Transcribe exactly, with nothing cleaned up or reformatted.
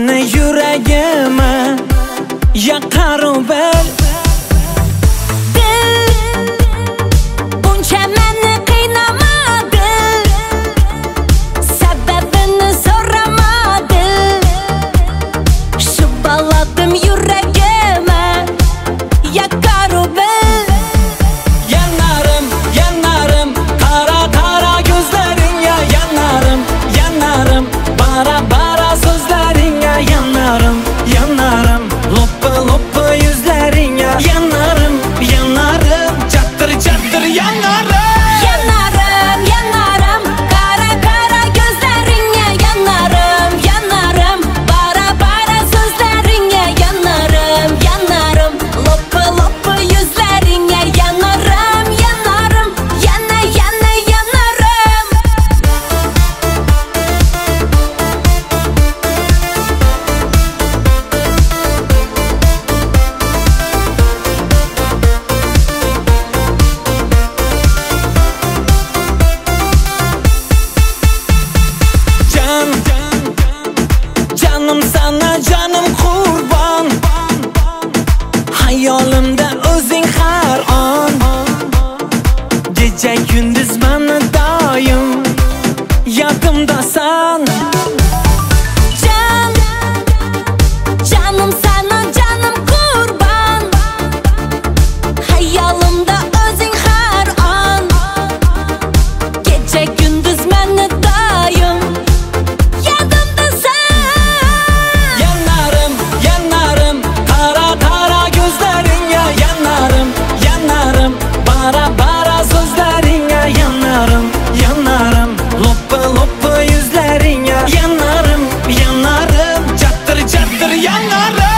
meni yuragime yaqaru bil. Buncha meni qiynamadi, sababini so'ramadi. Shu baladim yuragime yaqaru bil. Yanarim, yanarim, qara qara ko'zlaringga yanarim, yanarim, bara bara so'zlaringga yanarim, yanarim, loppa loppa yuzlaringga yanarim, yanarim, chattir chattir yanarim. Yanarim, yanarim, qara qara ko'zlaringga yanarim, yanarim, bara bara so'zlaringga yanarim, yanarim, loppa loppa yuzlaringga yanarim, yanarim, yana yana yanarim. Can, canım sana canım kurban. Hayolimda o'zing har on. Gece gündüz beni doim yodimdasan. Can, canım sana canım kurban. Hayolimda o'zing har on. Gece gündüz meni doim yodimdasan. Yanarım, yanarım, qara qara ko'zlaringga yanarım, yanarım, bara bara so'zlaringga yanarım, yanarım, loppa loppa yuzlaringga yanarım, yanarım, chattir chattir yanarım.